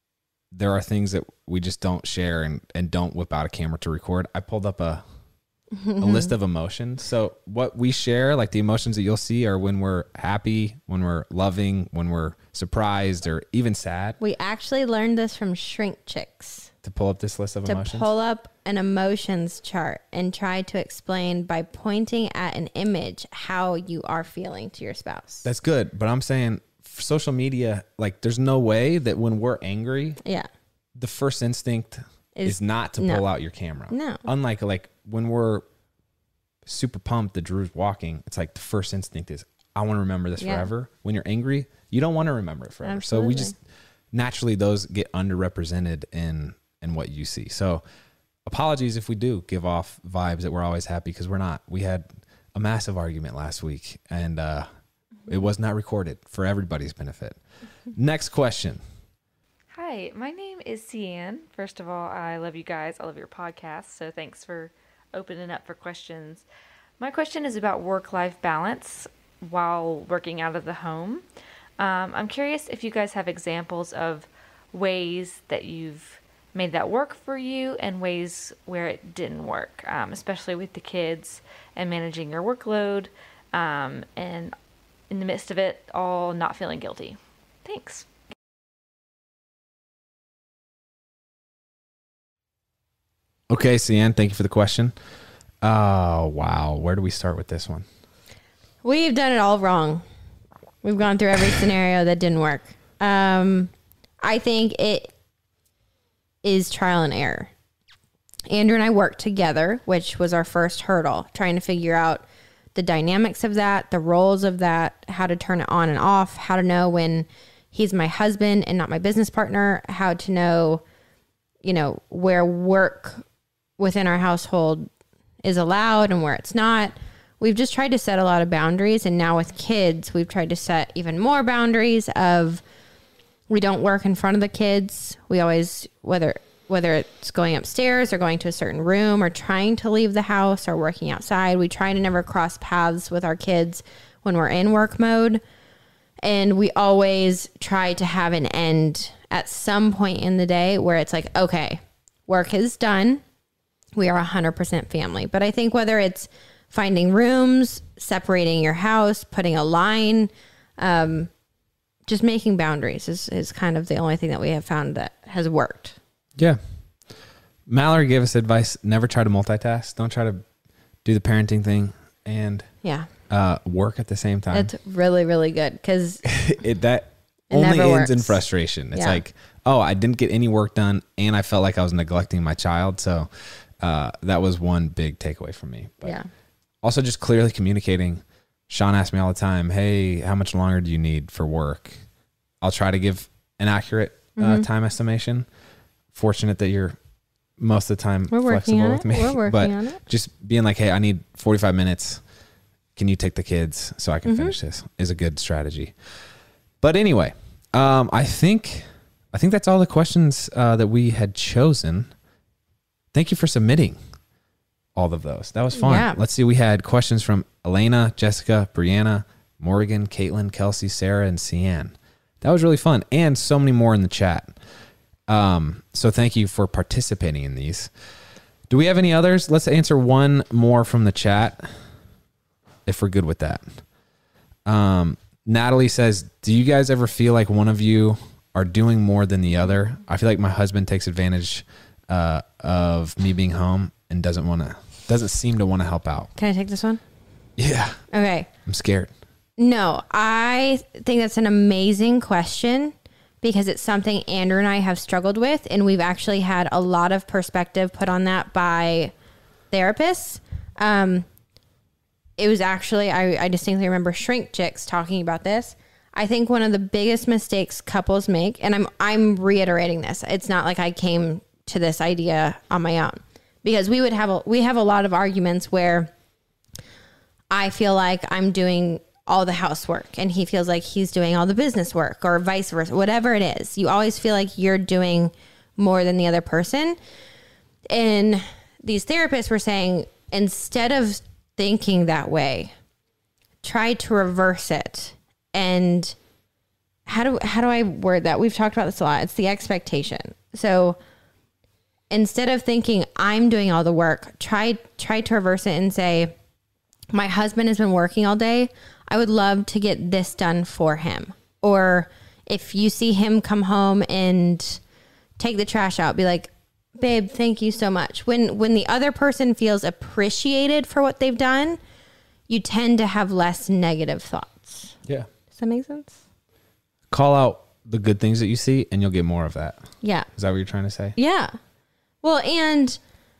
there are things that we just don't share and, and don't whip out a camera to record. I pulled up a a list of emotions. So what we share, like the emotions that you'll see, are when we're happy, when we're loving, when we're surprised, or even sad. We actually learned this from Shrink Chicks. To pull up this list of to emotions? pull up an emotions chart and try to explain by pointing at an image how you are feeling to your spouse. That's good. But I'm saying for social media, like there's no way that when we're angry, yeah, the first instinct is, is not to no. pull out your camera. No. Unlike like when we're super pumped that Drew's walking, it's like the first instinct is, I want to remember this yeah. forever. When you're angry, you don't want to remember it forever. Absolutely. So we just, naturally those get underrepresented in, in what you see. So apologies if we do give off vibes that we're always happy, because we're not. We had a massive argument last week, and uh, it was not recorded for everybody's benefit. Next question. Hi, my name is Cian. First of all, I love you guys. I love your podcast. So thanks for opening up for questions. My question is about work-life balance while working out of the home. Um, I'm curious if you guys have examples of ways that you've made that work for you and ways where it didn't work, um, especially with the kids and managing your workload, um, and in the midst of it all, not feeling guilty. Thanks. Okay, Cian, thank you for the question. Oh, wow. Where do we start with this one? We've done it all wrong. We've gone through every scenario that didn't work. Um, I think it is trial and error. Andrew and I worked together, which was our first hurdle, trying to figure out the dynamics of that, the roles of that, how to turn it on and off, how to know when he's my husband and not my business partner, how to know, you know, where work within our household is allowed and where it's not. We've just tried to set a lot of boundaries. And now with kids, we've tried to set even more boundaries of, we don't work in front of the kids. We always, whether whether it's going upstairs or going to a certain room or trying to leave the house or working outside, we try to never cross paths with our kids when we're in work mode. And we always try to have an end at some point in the day where it's like, okay, work is done. We are one hundred percent family. But I think whether it's finding rooms, separating your house, putting a line, um, just making boundaries is, is kind of the only thing that we have found that has worked. Yeah. Mallory gave us advice. Never try to multitask. Don't try to do the parenting thing and yeah, uh, work at the same time. That's really, really good because it, that it only never ends works. in frustration. It's Yeah. like, oh, I didn't get any work done and I felt like I was neglecting my child. So uh, that was one big takeaway from me. But yeah. also just clearly communicating. Sean asks me all the time, hey, how much longer do you need for work? I'll try to give an accurate uh, Mhm. time estimation. Fortunate that you're most of the time We're working flexible on with it. me. We're working but on it. just being like, hey, I need forty-five minutes. Can you take the kids so I can Mhm. finish this is a good strategy. But anyway, um, I think I think that's all the questions uh, that we had chosen. Thank you for submitting all of those. That was fun. Yeah. Let's see. We had questions from Elena, Jessica, Brianna, Morgan, Caitlin, Kelsey, Sarah, and Cian. That was really fun. And so many more in the chat. Um, so thank you for participating in these. Do we have any others? Let's answer one more from the chat if we're good with that. Um, Natalie says, do you guys ever feel like one of you are doing more than the other? I feel like my husband takes advantage uh, of me being home and doesn't want to, doesn't seem to want to help out. Can I take this one? Yeah. Okay. I'm scared. No, I think that's an amazing question because it's something Andrew and I have struggled with, and we've actually had a lot of perspective put on that by therapists. Um, it was actually, I, I distinctly remember Shrink Chicks talking about this. I think one of the biggest mistakes couples make, and I'm I'm reiterating this, it's not like I came to this idea on my own, because we would have a, we have a lot of arguments where I feel like I'm doing all the housework and he feels like he's doing all the business work, or vice versa, whatever it is. You always feel like you're doing more than the other person. And these therapists were saying, instead of thinking that way, try to reverse it. And how do, how do I word that? We've talked about this a lot. It's the expectation. So instead of thinking I'm doing all the work, try try to reverse it and say, my husband has been working all day. I would love to get this done for him. Or if you see him come home and take the trash out, be like, babe, thank you so much. When when the other person feels appreciated for what they've done, you tend to have less negative thoughts. Yeah. Does that make sense? Call out the good things that you see and you'll get more of that. Yeah. Is that what you're trying to say? Yeah. Well, and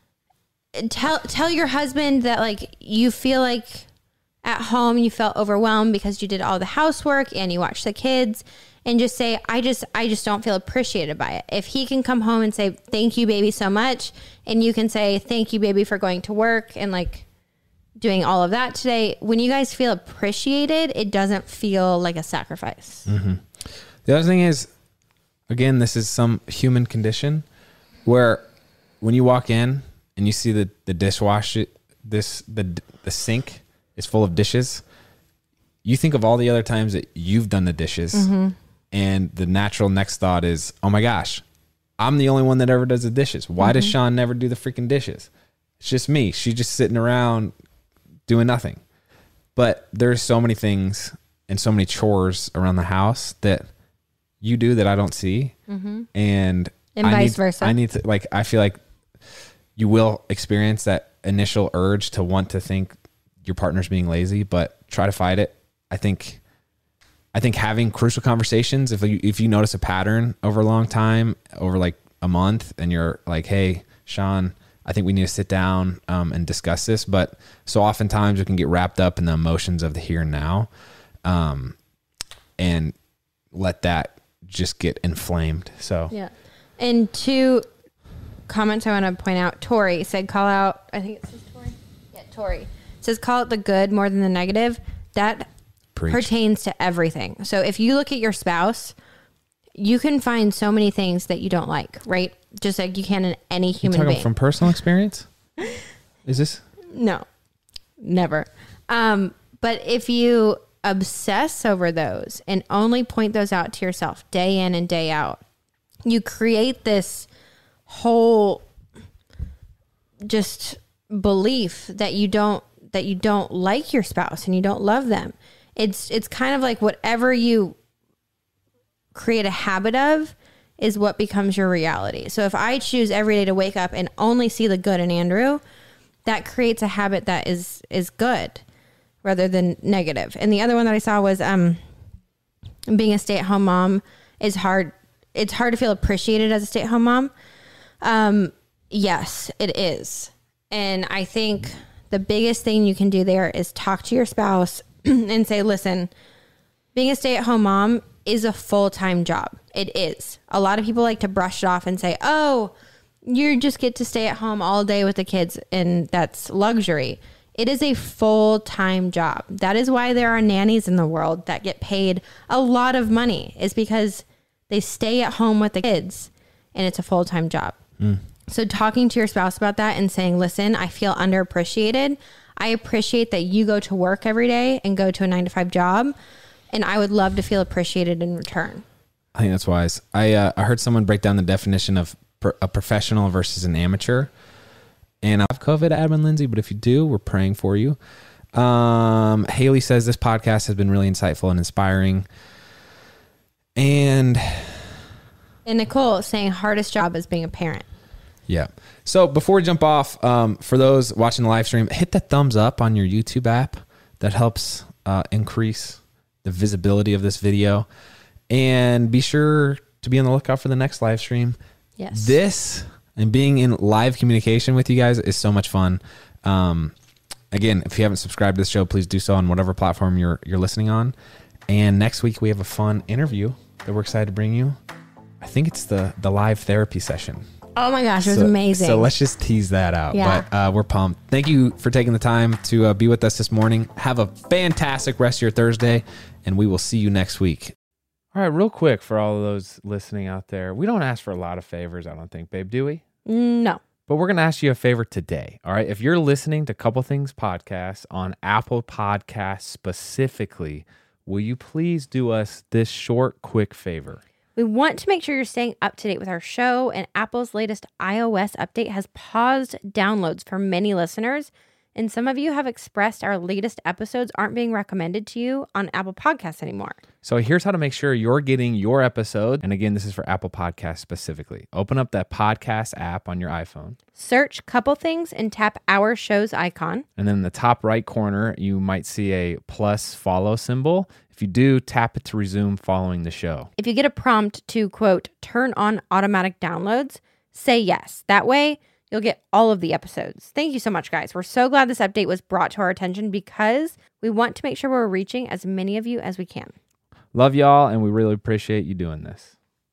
tell tell your husband that like you feel like at home you felt overwhelmed because you did all the housework and you watched the kids, and just say, I just I just don't feel appreciated by it. If he can come home and say, thank you, baby, so much, and you can say, thank you, baby, for going to work and like doing all of that today, when you guys feel appreciated, it doesn't feel like a sacrifice. Mm-hmm. The other thing is, again, this is some human condition where when you walk in and you see the, the dishwasher, this the the sink is full of dishes, you think of all the other times that you've done the dishes, mm-hmm. and the natural next thought is, oh my gosh, I'm the only one that ever does the dishes. Why mm-hmm. does Sean never do the freaking dishes? It's just me. She's just sitting around doing nothing. But there's so many things and so many chores around the house that you do that I don't see. Mm-hmm. And, and I vice need, versa. I need to, like, I feel like you will experience that initial urge to want to think your partner's being lazy, but try to fight it. I think, I think having crucial conversations, if you, if you notice a pattern over a long time, over like a month, and you're like, hey, Sean, I think we need to sit down um, and discuss this. But so oftentimes we can get wrapped up in the emotions of the here and now, um, and let that just get inflamed. So yeah. And two comments I want to point out. Tori said, call out, I think it says Tori. Yeah, Tori. It says, call out the good more than the negative. That Preach. Pertains to everything. So if you look at your spouse, you can find so many things that you don't like, right? Just like you can in any human you talking being. From personal experience? Is this? No, never. Um, but if you obsess over those and only point those out to yourself day in and day out, you create this whole just belief that you don't that you don't like your spouse and you don't love them. It's it's kind of like whatever you create a habit of is what becomes your reality. So if I choose every day to wake up and only see the good in Andrew, that creates a habit that is is good rather than negative. And the other one that I saw was um being a stay-at-home mom is hard. It's hard to feel appreciated as a stay-at-home mom. Um, yes, it is. And I think the biggest thing you can do there is talk to your spouse and say, listen, being a stay-at-home mom is a full-time job. It is. A lot of people like to brush it off and say, oh, you just get to stay at home all day with the kids and that's luxury. It is a full-time job. That is why there are nannies in the world that get paid a lot of money, is because they stay at home with the kids and it's a full-time job. Mm. So talking to your spouse about that and saying, listen, I feel underappreciated. I appreciate that you go to work every day and go to a nine to five job, and I would love to feel appreciated in return. I think that's wise. I uh, I heard someone break down the definition of pro- a professional versus an amateur. And I have COVID, Adam and Lindsay, but if you do, we're praying for you. Um, Haley says this podcast has been really insightful and inspiring. And and Nicole saying hardest job is being a parent. Yeah. So before we jump off, um, for those watching the live stream, hit the thumbs up on your YouTube app. That helps uh, increase the visibility of this video. And be sure to be on the lookout for the next live stream. Yes. This and being in live communication with you guys is so much fun. Um, again, if you haven't subscribed to this show, please do so on whatever platform you're you're listening on. And next week we have a fun interview that we're excited to bring you. I think it's the the live therapy session. Oh my gosh, it was so, amazing. So let's just tease that out. Yeah. But uh, we're pumped. Thank you for taking the time to uh, be with us this morning. Have a fantastic rest of your Thursday, and we will see you next week. All right, real quick for all of those listening out there, we don't ask for a lot of favors, I don't think, babe, do we? No. But we're going to ask you a favor today, all right? If you're listening to Couple Things Podcast on Apple Podcasts specifically, will you please do us this short, quick favor? We want to make sure you're staying up to date with our show, and Apple's latest iOS update has paused downloads for many listeners, and some of you have expressed our latest episodes aren't being recommended to you on Apple Podcasts anymore. So here's how to make sure you're getting your episode. And again, this is for Apple Podcasts specifically. Open up that podcast app on your iPhone. Search Couple Things and tap our show's icon. And then in the top right corner, you might see a plus follow symbol. If you do, tap it to resume following the show. If you get a prompt to, quote, turn on automatic downloads, say yes. That way, you'll get all of the episodes. Thank you so much, guys. We're so glad this update was brought to our attention because we want to make sure we're reaching as many of you as we can. Love y'all, and we really appreciate you doing this.